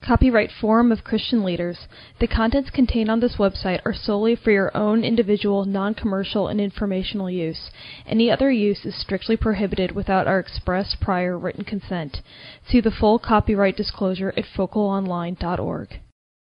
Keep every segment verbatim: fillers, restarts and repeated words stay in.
Copyright Forum of Christian Leaders. The contents contained on this website are solely for your own individual, non-commercial, and informational use. Any other use is strictly prohibited without our express prior written consent. See the full copyright disclosure at focal online dot org.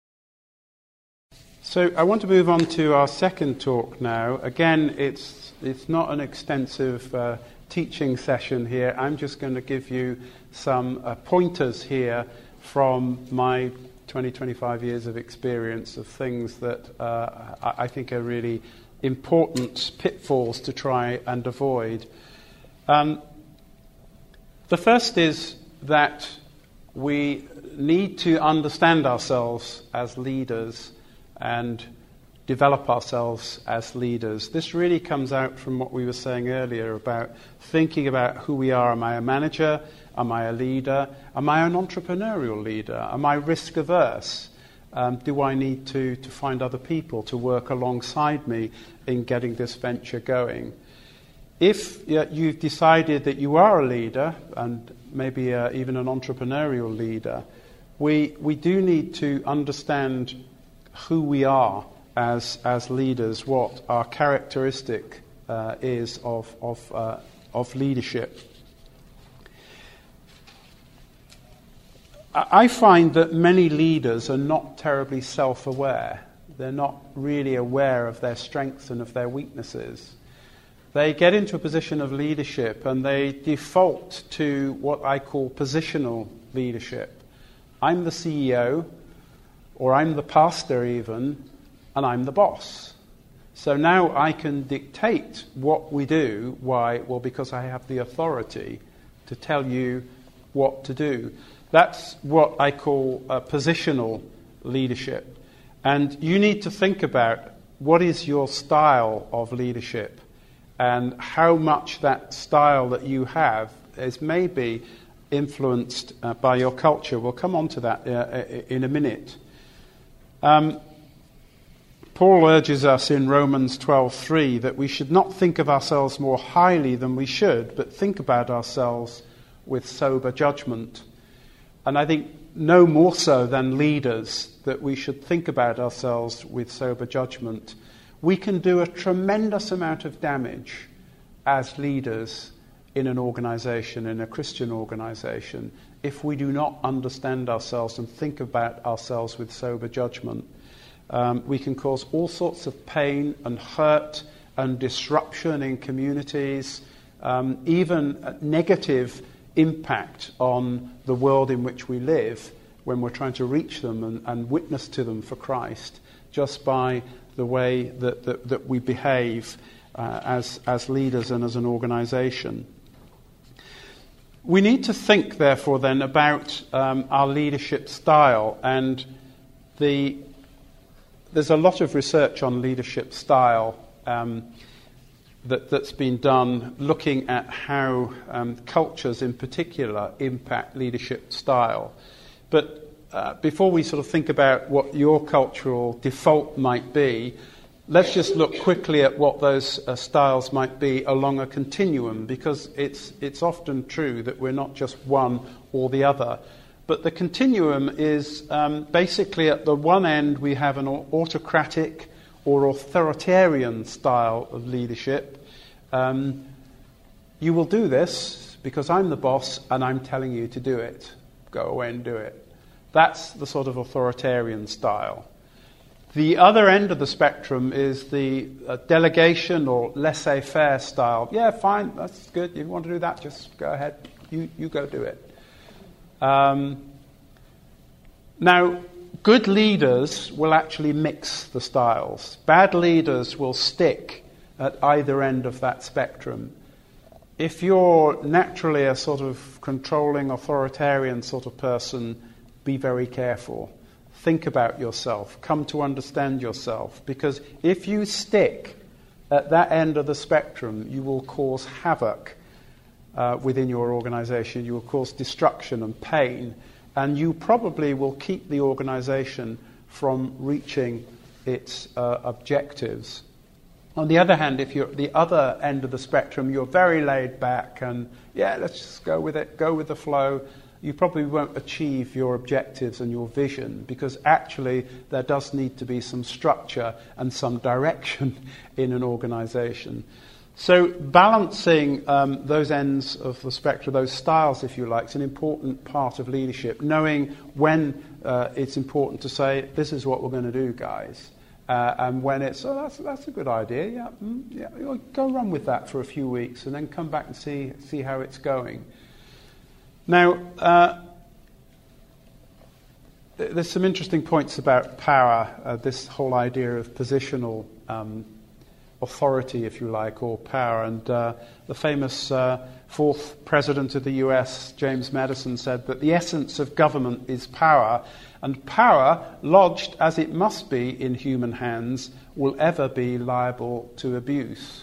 So I want to move on to our second talk now. Again, it's it's not an extensive uh, teaching session here. I'm just going to give you some uh, pointers here from my twenty, twenty-five years of experience of things that uh, I think are really important pitfalls to try and avoid. Um, the first is that we need to understand ourselves as leaders and develop ourselves as leaders. This really comes out from what we were saying earlier about thinking about who we are. Am I a manager? Am I a leader? Am I an entrepreneurial leader? Am I risk averse? Um, do I need to, to find other people to work alongside me in getting this venture going? If uh, you've decided that you are a leader, and maybe uh, even an entrepreneurial leader, we we do need to understand who we are as as leaders, what our characteristic uh, is of of uh, of leadership. I find that many leaders are not terribly self-aware. They're not really aware of their strengths and of their weaknesses. They get into a position of leadership and they default to what I call positional leadership. I'm the C E O, or I'm the pastor even, and I'm the boss. So now I can dictate what we do. Why? Well, because I have the authority to tell you what to do. That's what I call uh, positional leadership. And you need to think about what is your style of leadership and how much that style that you have is maybe influenced uh, by your culture. We'll come on to that uh, in a minute. Um, Paul urges us in Romans twelve three that we should not think of ourselves more highly than we should, but think about ourselves with sober judgment. And I think no more so than leaders that we should think about ourselves with sober judgment. We can do a tremendous amount of damage as leaders in an organization, in a Christian organization, if we do not understand ourselves and think about ourselves with sober judgment. Um, we can cause all sorts of pain and hurt and disruption in communities, um, even negative impact on the world in which we live when we're trying to reach them and, and witness to them for Christ, just by the way that, that, that we behave uh, as, as leaders and as an organization. We need to think, therefore, then, about um, our leadership style. And the, there's a lot of research on leadership style um, That, that's been done looking at how um, cultures in particular impact leadership style. But uh, before we sort of think about what your cultural default might be, let's just look quickly at what those uh, styles might be along a continuum, because it's it's often true that we're not just one or the other. But the continuum is um, basically at the one end we have an autocratic or authoritarian style of leadership. Um, you will do this because I'm the boss and I'm telling you to do it. Go away and do it. That's the sort of authoritarian style. The other end of the spectrum is the uh, delegation or laissez-faire style. Yeah, fine, that's good. You want to do that, just go ahead. You, you go do it. Um, now, good leaders will actually mix the styles. Bad leaders will stick at either end of that spectrum. If you're naturally a sort of controlling, authoritarian sort of person, be very careful. Think about yourself. Come to understand yourself. Because if you stick at that end of the spectrum, you will cause havoc uh, within your organization. You will cause destruction and pain. And you probably will keep the organization from reaching its uh, objectives. On the other hand, if you're at the other end of the spectrum, you're very laid back and, yeah, let's just go with it, go with the flow, you probably won't achieve your objectives and your vision, because actually there does need to be some structure and some direction in an organization. So balancing um, those ends of the spectrum, those styles, if you like, is an important part of leadership, knowing when uh, it's important to say, this is what we're going to do, guys. Uh, and when it's, oh, that's, that's a good idea, yeah, mm, yeah, go run with that for a few weeks and then come back and see, see how it's going. Now, uh, th- there's some interesting points about power, uh, this whole idea of positional um authority, if you like, or power. And uh, the famous uh, fourth president of the U S, James Madison, said that the essence of government is power, and power, lodged as it must be in human hands, will ever be liable to abuse.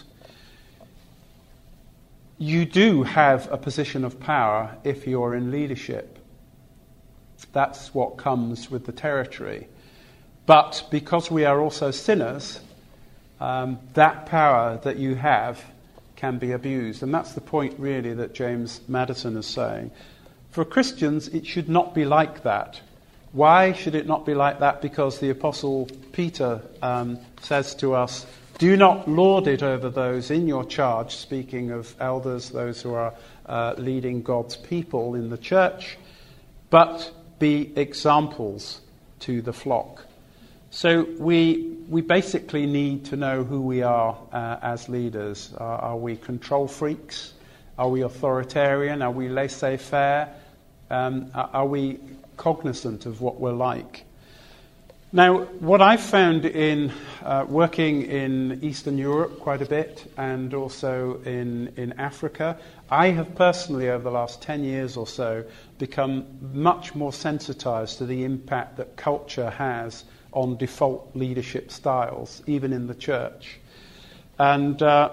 You do have a position of power if you're in leadership. That's what comes with the territory. But because we are also sinners, Um, that power that you have can be abused. And that's the point, really, that James Madison is saying. For Christians, it should not be like that. Why should it not be like that? Because the Apostle Peter um, says to us, do not lord it over those in your charge, speaking of elders, those who are uh, leading God's people in the church, but be examples to the flock. So we we basically need to know who we are uh, as leaders. Uh, are we control freaks? Are we authoritarian? Are we laissez-faire? Um, are we cognizant of what we're like? Now, what I've found in uh, working in Eastern Europe quite a bit, and also in, in Africa, I have personally, over the last ten years or so, become much more sensitized to the impact that culture has on default leadership styles, even in the church. And uh,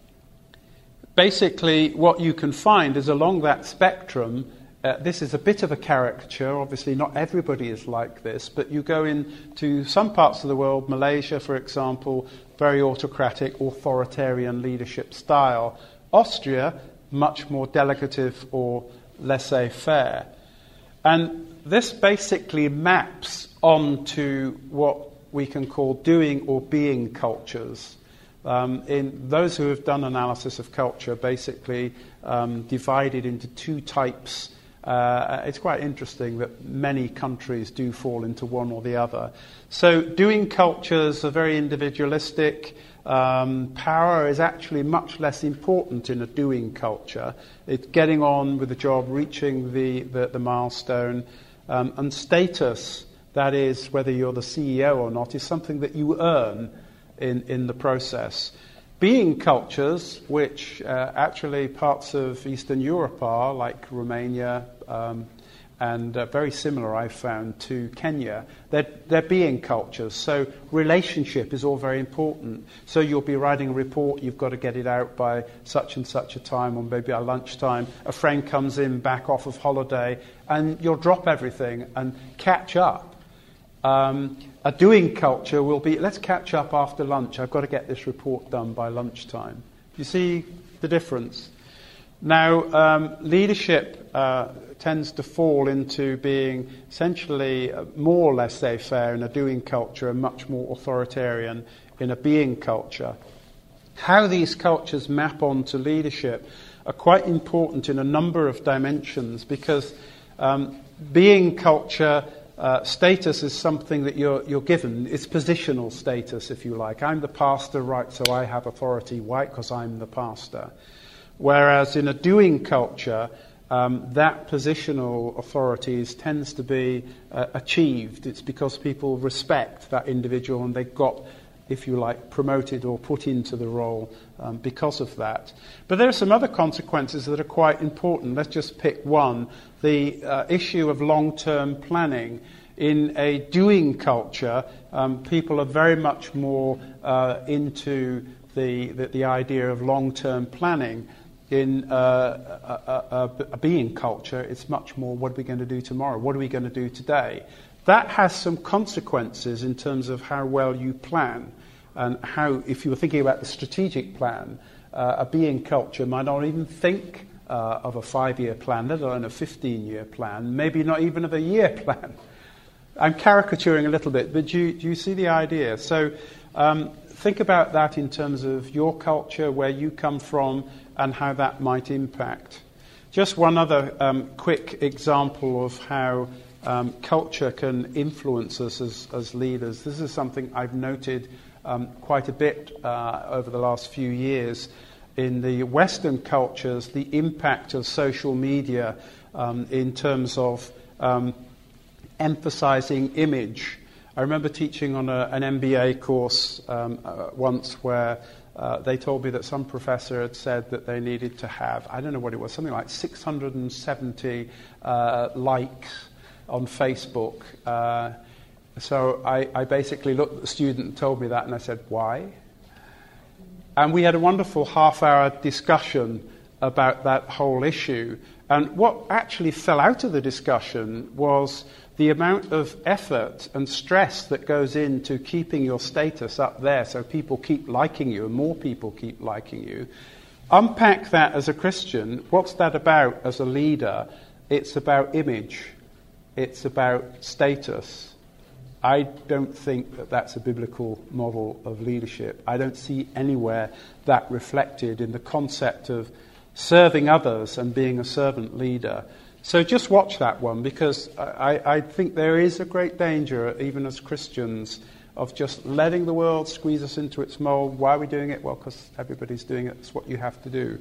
basically what you can find is along that spectrum, uh, this is a bit of a caricature, obviously not everybody is like this, but you go into some parts of the world, Malaysia for example, very autocratic, authoritarian leadership style. Austria, much more delegative or laissez-faire. And this basically maps onto what we can call doing or being cultures. Um, in those who have done analysis of culture, basically um, divided into two types. Uh, it's quite interesting that many countries do fall into one or the other. So doing cultures are very individualistic. Um, power is actually much less important in a doing culture. It's getting on with the job, reaching the, the, the milestone. Um, and status, that is, whether you're the C E O or not, is something that you earn in, in the process. Being cultures, which uh, actually parts of Eastern Europe are, like Romania, um, and uh, very similar, I've found, to Kenya, they're, they're being cultures. So relationship is all very important. So you'll be writing a report, you've got to get it out by such and such a time, or maybe at lunchtime. A friend comes in back off of holiday, and you'll drop everything and catch up. Um, a doing culture will be, let's catch up after lunch. I've got to get this report done by lunchtime. You see the difference? Now, um, leadership uh, tends to fall into being essentially more laissez-faire in a doing culture and much more authoritarian in a being culture. How these cultures map onto leadership are quite important in a number of dimensions, because um, being culture Uh, status is something that you're, you're given. It's positional status, if you like. I'm the pastor, right, so I have authority. Why? Because I'm the pastor. Whereas in a doing culture, um, that positional authority tends to be uh, achieved. It's because people respect that individual and they got, if you like, promoted or put into the role um, because of that. But there are some other consequences that are quite important. Let's just pick one. The uh, issue of long-term planning. In a doing culture, um, people are very much more uh, into the, the, the idea of long-term planning. In uh, a, a, a being culture, it's much more, what are we going to do tomorrow? What are we going to do today? That has some consequences in terms of how well you plan. And how, if you were thinking about the strategic plan, uh, a being culture might not even think uh, of a five-year plan, let alone a fifteen-year plan, maybe not even of a year plan. I'm caricaturing a little bit, but do you, do you see the idea? So um, think about that in terms of your culture, where you come from, and how that might impact. Just one other um, quick example of how um, culture can influence us as, as leaders. This is something I've noted um, quite a bit uh, over the last few years. In the Western cultures, the impact of social media um, in terms of um, emphasizing image. I remember teaching on a, an M B A course um, uh, once where uh, they told me that some professor had said that they needed to have, I don't know what it was, something like six hundred seventy uh, likes on Facebook. Uh, so I, I basically looked at the student and told me that, and I said, why? And we had a wonderful half-hour discussion about that whole issue. And what actually fell out of the discussion was the amount of effort and stress that goes into keeping your status up there so people keep liking you and more people keep liking you. Unpack that as a Christian. What's that about as a leader? It's about image. It's about status. I don't think that that's a biblical model of leadership. I don't see anywhere that reflected in the concept of serving others and being a servant leader. So just watch that one, because I, I think there is a great danger, even as Christians, of just letting the world squeeze us into its mold. Why are we doing it? Well, because everybody's doing it. It's what you have to do.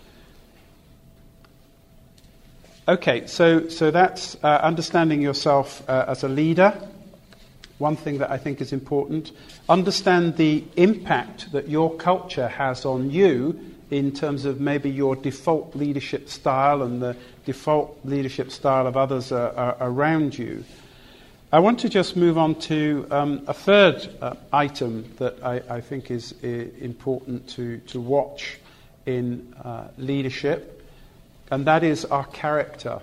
Okay, so, so that's uh, understanding yourself uh, as a leader. One thing that I think is important, understand the impact that your culture has on you in terms of maybe your default leadership style and the default leadership style of others uh, uh, around you. I want to just move on to um, a third uh, item that I, I think is uh, important to, to watch in uh, leadership, and that is our character.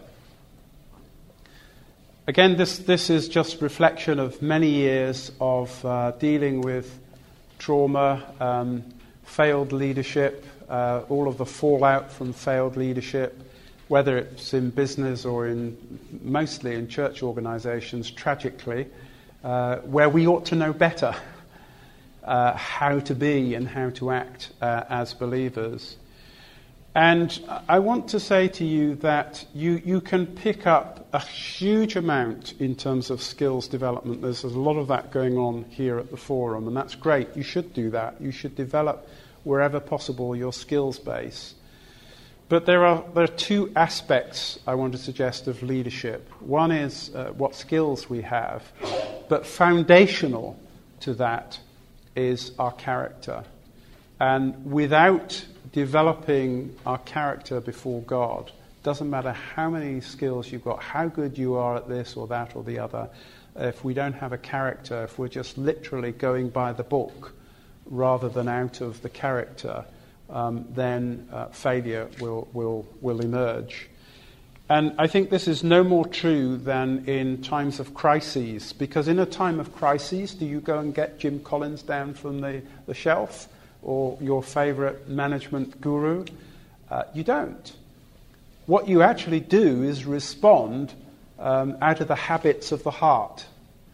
Again, this, this is just reflection of many years of uh, dealing with trauma, um, failed leadership, uh, all of the fallout from failed leadership, whether it's in business or in mostly in church organizations, tragically, uh, where we ought to know better uh, how to be and how to act uh, as believers. And I want to say to you that you, you can pick up a huge amount in terms of skills development. There's a lot of that going on here at the Forum, and that's great. You should do that. You should develop, wherever possible, your skills base. But there are, there are two aspects I want to suggest of leadership. One is uh, what skills we have, but foundational to that is our character. And without developing our character before God, doesn't matter how many skills you've got, how good you are at this or that or the other, if we don't have a character, if we're just literally going by the book rather than out of the character, um, then uh, failure will, will, will emerge. And I think this is no more true than in times of crises, because in a time of crises, do you go and get Jim Collins down from the, the shelf? Or your favorite management guru? Uh, you don't. What you actually do is respond um, out of the habits of the heart.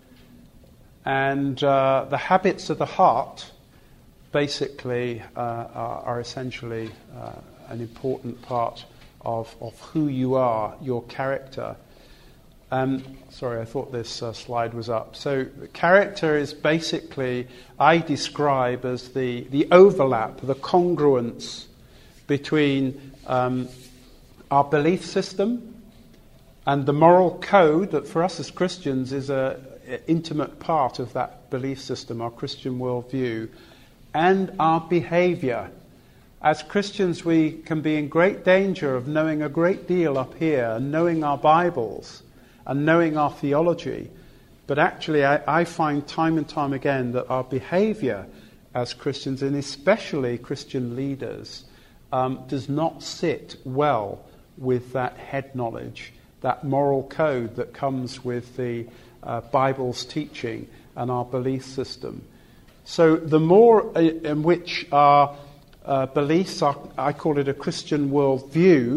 And uh, the habits of the heart basically uh, are, are essentially uh, an important part of, of who you are, your character. Um, sorry, I thought this uh, slide was up. So character is basically, I describe as the, the overlap, the congruence between um, our belief system and the moral code that for us as Christians is an intimate part of that belief system, our Christian worldview, and our behavior. As Christians, we can be in great danger of knowing a great deal up here and knowing our Bibles and knowing our theology. But actually, I, I find time and time again that our behavior as Christians, and especially Christian leaders, um, does not sit well with that head knowledge, that moral code that comes with the uh, Bible's teaching and our belief system. So the more in which our uh, beliefs are, I call it a Christian worldview,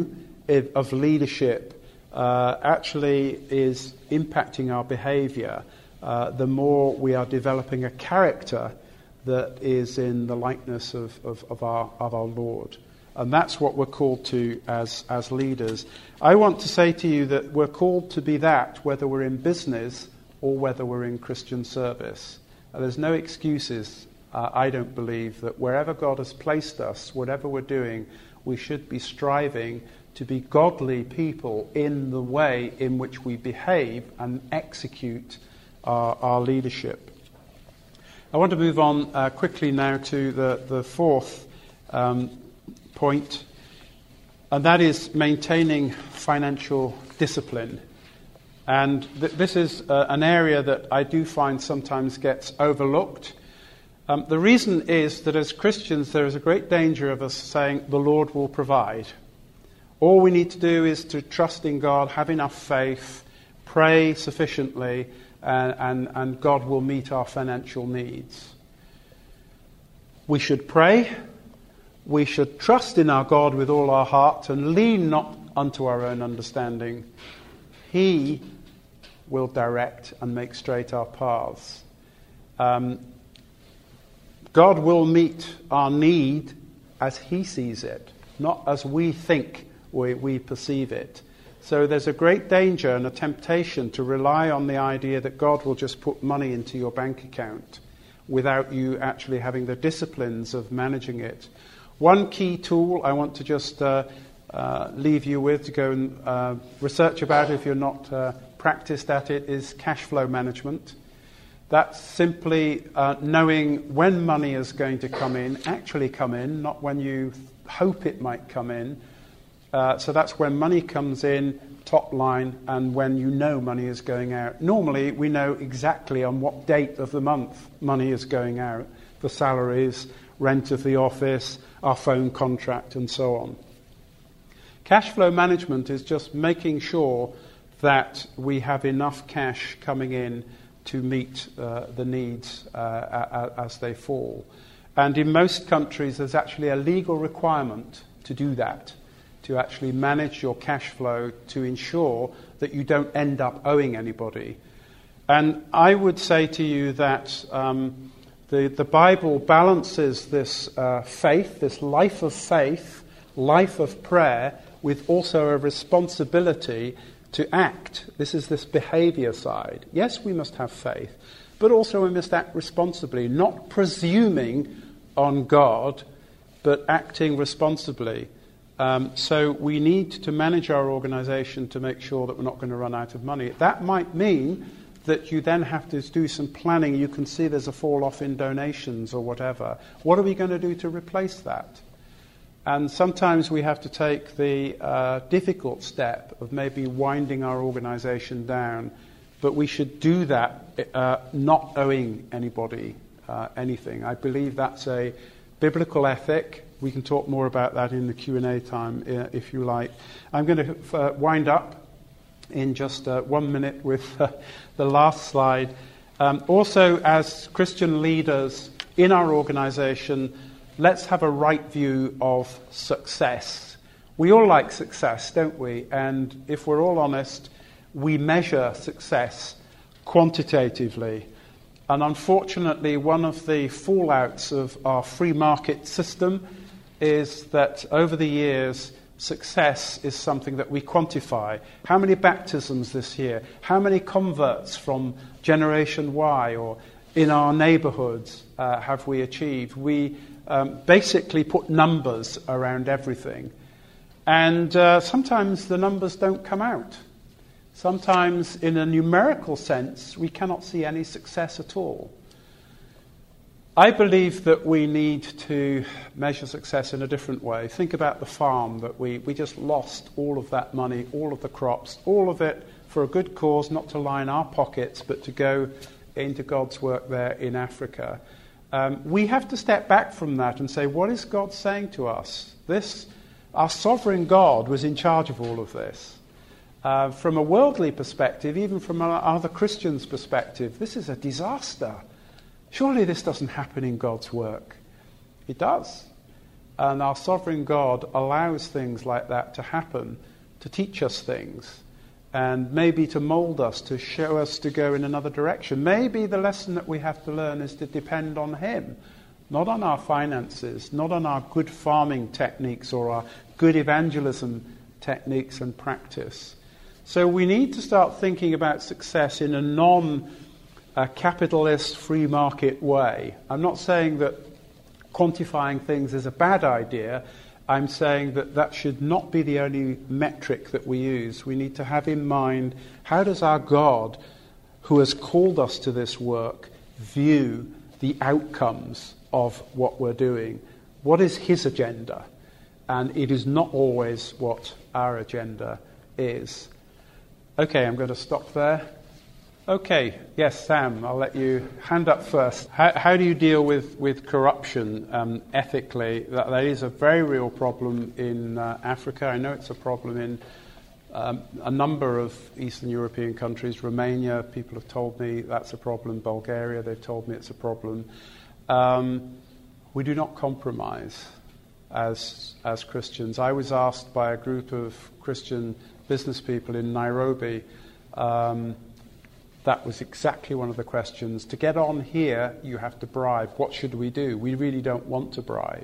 of leadership uh, actually is impacting our behavior, uh, the more we are developing a character that is in the likeness of, of, of, our, of our Lord. And that's what we're called to as, as leaders. I want to say to you that we're called to be that whether we're in business or whether we're in Christian service. And there's no excuses, uh, I don't believe, that wherever God has placed us, whatever we're doing, we should be striving to be godly people in the way in which we behave and execute our, our leadership. I want to move on uh, quickly now to the, the fourth um, point, and that is maintaining financial discipline. And th- this is uh, an area that I do find sometimes gets overlooked. Um, the reason is that as Christians there is a great danger of us saying the Lord will provide. All we need to do is to trust in God, have enough faith, pray sufficiently, and, and, and God will meet our financial needs. We should pray. We should trust in our God with all our heart and lean not unto our own understanding. He will direct and make straight our paths. Um, God will meet our need as He sees it, not as we think we, we perceive it. So there's a great danger and a temptation to rely on the idea that God will just put money into your bank account without you actually having the disciplines of managing it. One key tool I want to just uh, uh, leave you with to go and uh, research about if you're not uh, practiced at it is cash flow management. That's simply uh, knowing when money is going to come in, actually come in, not when you hope it might come in. Uh, so that's when money comes in, top line, and when you know money is going out. Normally, we know exactly on what date of the month money is going out. The salaries, rent of the office, our phone contract, and so on. Cash flow management is just making sure that we have enough cash coming in to meet uh, the needs uh, as they fall. And in most countries, there's actually a legal requirement to do that, to actually manage your cash flow to ensure that you don't end up owing anybody. And I would say to you that um, the, the Bible balances this uh, faith, this life of faith, life of prayer, with also a responsibility to act. This is this behavior side. Yes, we must have faith, but also we must act responsibly, not presuming on God, but acting responsibly. Um, so we need to manage our organisation to make sure that we're not going to run out of money. That might mean that you then have to do some planning. You can see there's a fall-off in donations or whatever. What are we going to do to replace that? And sometimes we have to take the uh, difficult step of maybe winding our organisation down, but we should do that uh, not owing anybody uh, anything. I believe that's a biblical ethic. We can talk more about that in the Q and A time uh, if you like. I'm going to uh, wind up in just uh, one minute with uh, the last slide. Um, also, as Christian leaders in our organisation, let's have a right view of success. We all like success, don't we? And if we're all honest, we measure success quantitatively. And unfortunately, one of the fallouts of our free market system is that over the years, success is something that we quantify. How many baptisms this year? How many converts from Generation Y or in our neighbourhoods uh, have we achieved? We um, basically put numbers around everything. And uh, sometimes the numbers don't come out. Sometimes in a numerical sense, we cannot see any success at all. I believe that we need to measure success in a different way. Think about the farm that we, we just lost all of that money, all of the crops, all of it for a good cause, not to line our pockets, but to go into God's work there in Africa. Um, we have to step back from that and say, what is God saying to us? This, our sovereign God was in charge of all of this. Uh, from a worldly perspective, even from other Christians' perspective, this is a disaster. Surely this doesn't happen in God's work. It does. And our sovereign God allows things like that to happen to teach us things, and maybe to mold us, to show us to go in another direction. Maybe the lesson that we have to learn is to depend on him, not on our finances, not on our good farming techniques or our good evangelism techniques and practice. So we need to start thinking about success in a non-capitalist free market way. I'm not saying that quantifying things is a bad idea. I'm saying that that should not be the only metric that we use. We need to have in mind, how does our God, who has called us to this work, view the outcomes of what we're doing? What is his agenda? And it is not always what our agenda is. Okay, I'm going to stop there. Okay, yes, Sam, I'll let you hand up first. How, how do you deal with, with corruption um, ethically? That, that is a very real problem in uh, Africa. I know it's a problem in um, a number of Eastern European countries. Romania, people have told me that's a problem. Bulgaria, they've told me it's a problem. Um, we do not compromise as as Christians. I was asked by a group of Christian business people in Nairobi, um, that was exactly one of the questions. To get on here, you have to bribe. What should we do? We really don't want to bribe.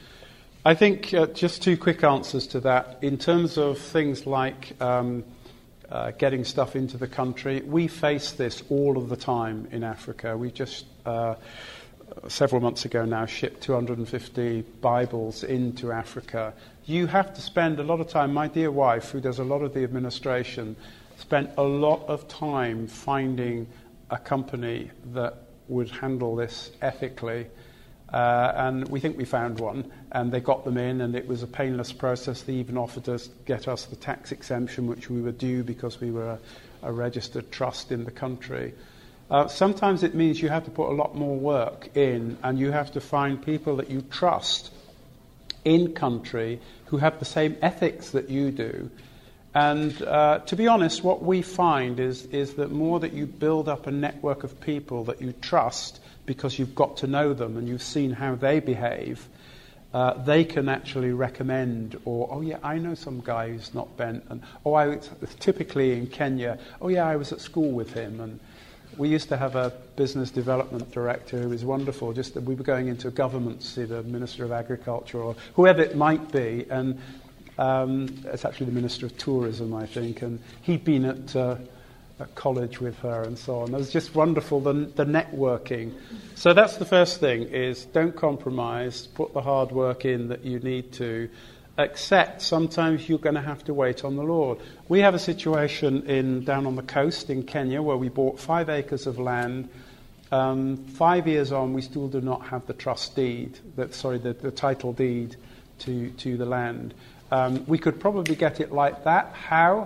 I think uh, just two quick answers to that. In terms of things like um, uh, getting stuff into the country, we face this all of the time in Africa. We just, uh, several months ago now, shipped two hundred fifty Bibles into Africa. You have to spend a lot of time. My dear wife, who does a lot of the administration, spent a lot of time finding a company that would handle this ethically. Uh, and we think we found one, and they got them in, and it was a painless process. They even offered us get us the tax exemption, which we were due because we were a, a registered trust in the country. Uh, sometimes it means you have to put a lot more work in, and you have to find people that you trust in country who have the same ethics that you do. And uh, to be honest, what we find is, is that more that you build up a network of people that you trust because you've got to know them and you've seen how they behave, uh, they can actually recommend, or, oh yeah, I know some guy who's not bent, and oh, I was typically in Kenya, oh yeah, I was at school with him, and we used to have a business development director who was wonderful. Just that we were going into government to see the Minister of Agriculture or whoever it might be, and um, it's actually the Minister of Tourism, I think, and he'd been at, uh, at college with her and so on. It was just wonderful, the, the networking. So that's the first thing: is don't compromise. Put the hard work in that you need to. Except sometimes you're going to have to wait on the Lord. We have a situation in down on the coast in Kenya where we bought five acres of land. Um, five years on, we still do not have the trust deed, that, sorry, the, the title deed to, to the land. Um, we could probably get it like that. How?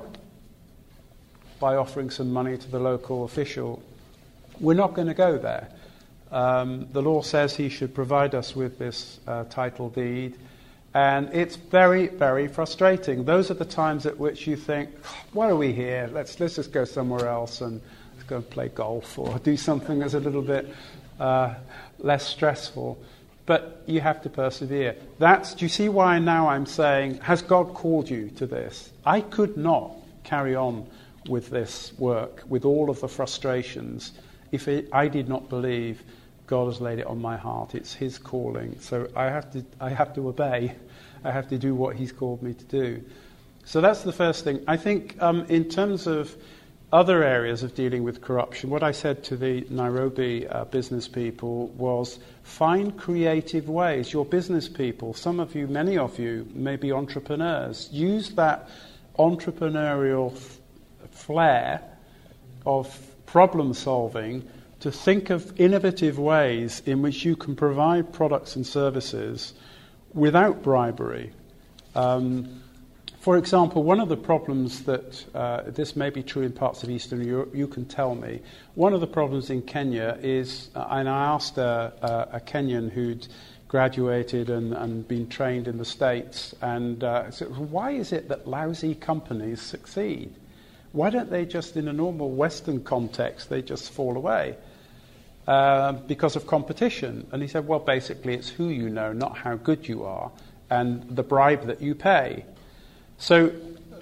By offering some money to the local official. We're not going to go there. Um, the law says he should provide us with this uh, title deed. And it's very, very frustrating. Those are the times at which you think, why are we here? Let's let's just go somewhere else and let's go and play golf or do something that's a little bit uh, less stressful. But you have to persevere. That's, do you see why now I'm saying, has God called you to this? I could not carry on with this work, with all of the frustrations, if it, I did not believe God has laid it on my heart. It's his calling. So I have to I have to obey. I have to do what he's called me to do. So that's the first thing. I think um, in terms of other areas of dealing with corruption, what I said to the Nairobi uh, business people was find creative ways. Your business people, some of you, many of you, may be entrepreneurs. Use that entrepreneurial f- flair of problem solving to think of innovative ways in which you can provide products and services without bribery. Um, for example, one of the problems that, uh, this may be true in parts of Eastern Europe, you can tell me, one of the problems in Kenya is, uh, and I asked a, a, a Kenyan who'd graduated and, and been trained in the States, and uh, so why is it that lousy companies succeed? Why don't they just, in a normal Western context, they just fall away? Uh, because of competition. And he said, well, basically it's who you know, not how good you are, and the bribe that you pay. So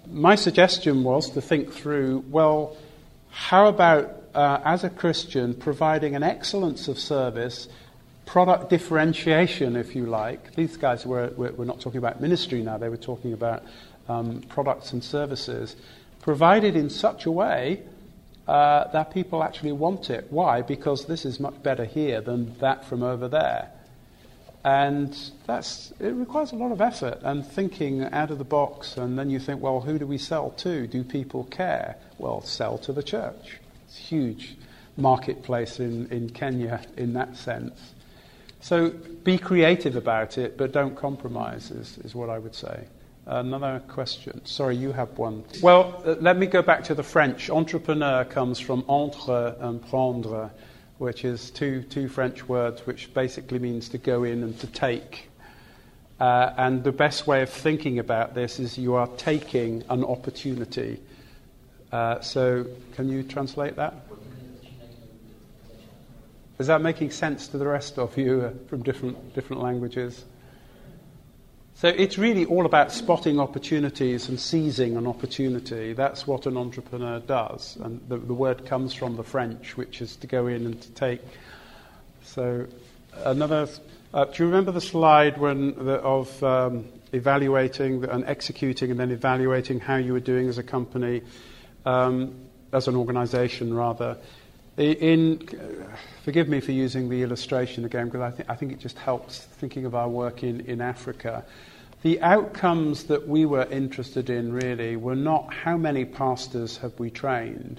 my suggestion was to think through, well, how about, uh, as a Christian, providing an excellence of service, product differentiation, if you like. These guys were, were not talking about ministry now, they were talking about um, products and services, provided in such a way uh, that people actually want it. Why? Because this is much better here than that from over there. And that's it requires a lot of effort and thinking out of the box. And then you think, well, who do we sell to? Do people care? Well, sell to the church. It's a huge marketplace in, in Kenya in that sense. So be creative about it, but don't compromise, is, is what I would say. Another question. Sorry, you have one. Well, uh, let me go back to the French. Entrepreneur comes from entre and prendre, which is two, two French words which basically means to go in and to take. Uh, and the best way of thinking about this is you are taking an opportunity. Uh, so can you translate that? Is that making sense to the rest of you uh, from different different languages? So it's really all about spotting opportunities and seizing an opportunity. That's what an entrepreneur does. And the, the word comes from the French, which is to go in and to take. So another... Uh, do you remember the slide when the, of um, evaluating and executing and then evaluating how you were doing as a company, um, as an organization, rather? In, forgive me for using the illustration again, because I, th- I think it just helps thinking of our work in, in Africa. The outcomes that we were interested in really were not how many pastors have we trained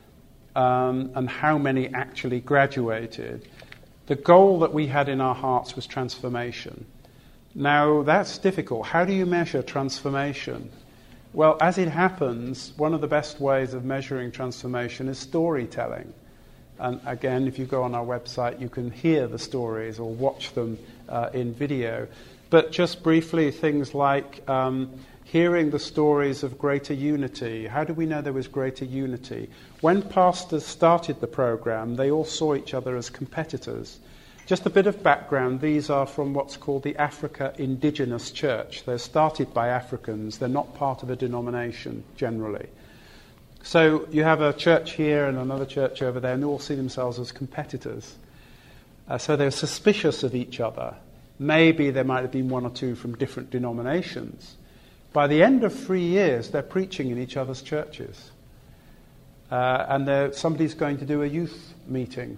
um, and how many actually graduated. The goal that we had in our hearts was transformation. Now, that's difficult. How do you measure transformation? Well, as it happens, one of the best ways of measuring transformation is storytelling. And again, if you go on our website, you can hear the stories or watch them uh, in video. But just briefly, things like um, hearing the stories of greater unity. How do we know there was greater unity? When pastors started the program, they all saw each other as competitors. Just a bit of background, these are from what's called the Africa Indigenous Church. They're started by Africans. They're not part of a denomination, generally. So you have a church here and another church over there, and they all see themselves as competitors. Uh, so they're suspicious of each other. Maybe there might have been one or two from different denominations. By the end of three years, they're preaching in each other's churches. Uh, and somebody's going to do a youth meeting.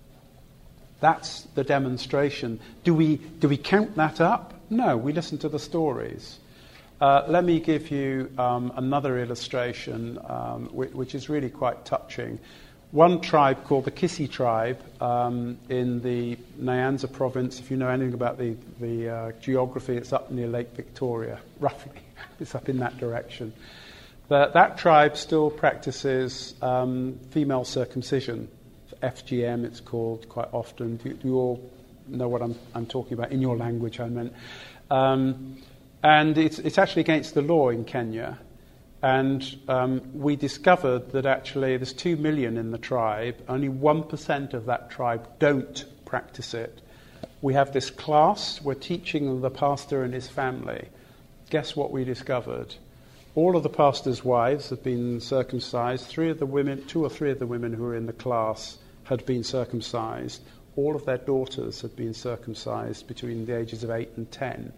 That's the demonstration. Do we, do we count that up? No, we listen to the stories. Uh, let me give you um, another illustration, um, which, which is really quite touching. One tribe called the Kissi tribe um, in the Nyanza province. If you know anything about the, the uh, geography, it's up near Lake Victoria, roughly. It's up in that direction. But that tribe still practices um, female circumcision. F G M, it's called quite often. Do, do you all know what I'm, I'm talking about? In your language, I meant. Um, and it's, it's actually against the law in Kenya. And um, we discovered that actually there's two million in the tribe. Only one percent of that tribe don't practice it. We have this class. We're teaching the pastor and his family. Guess what we discovered? All of the pastor's wives have been circumcised. Three of the women, two or three of the women who were in the class had been circumcised. All of their daughters had been circumcised between the ages of eight and ten.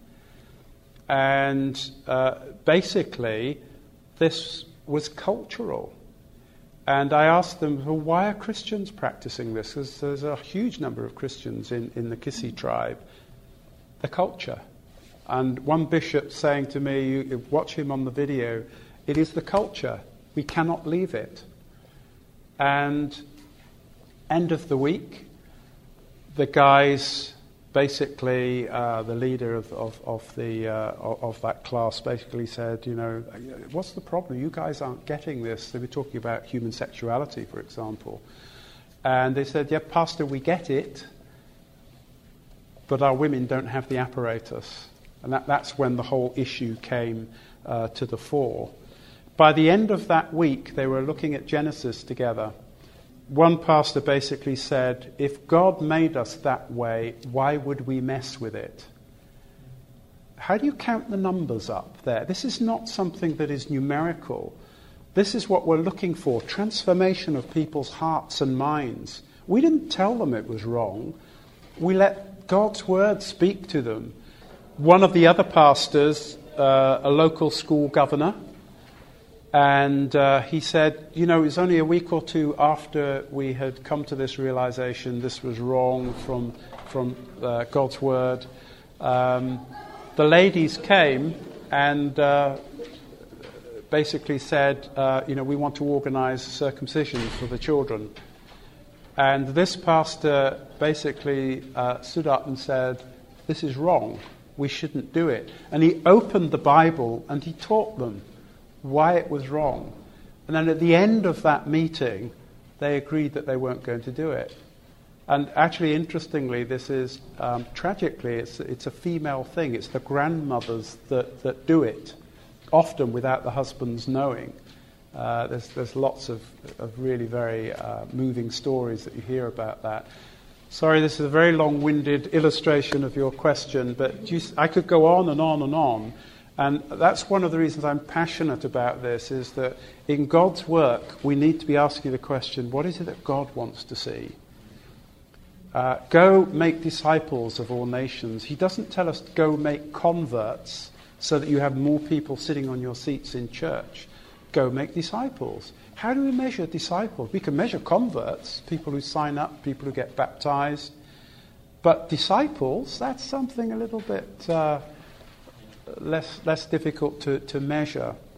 And uh, basically, this was cultural. And I asked them, well, why are Christians practicing this? Because there's a huge number of Christians in, in the Kissi tribe. The culture. And one bishop saying to me, you watch him on the video, it is the culture. We cannot leave it. And end of the week, the guys, basically uh, the leader of, of, of, the, uh, of that class basically said, you know, what's the problem? You guys aren't getting this. They were talking about human sexuality, for example. And they said, yeah, Pastor, we get it, but our women don't have the apparatus. And that, that's when the whole issue came uh, to the fore. By the end of that week, they were looking at Genesis together. One pastor basically said, if God made us that way, why would we mess with it? How do you count the numbers up there? This is not something that is numerical. This is what we're looking for, transformation of people's hearts and minds. We didn't tell them it was wrong. We let God's word speak to them. One of the other pastors, uh, a local school governor, and uh, he said, you know, it was only a week or two after we had come to this realization this was wrong from, from uh, God's word. Um, the ladies came and uh, basically said, uh, you know, we want to organize circumcision for the children. And this pastor basically uh, stood up and said, this is wrong. We shouldn't do it. And he opened the Bible and he taught them why it was wrong. And then at the end of that meeting, they agreed that they weren't going to do it. And actually, interestingly, this is, um, tragically, it's, it's a female thing. It's the grandmothers that, that do it, often without the husbands knowing. Uh, there's, there's lots of, of really very uh, moving stories that you hear about that. Sorry, this is a very long-winded illustration of your question, but you, I could go on and on and on. And that's one of the reasons I'm passionate about this, is that in God's work, we need to be asking the question, what is it that God wants to see? Uh, go make disciples of all nations. He doesn't tell us to go make converts so that you have more people sitting on your seats in church. Go make disciples. How do we measure disciples? We can measure converts, people who sign up, people who get baptized. But disciples, that's something a little bit uh, less less difficult to, to measure.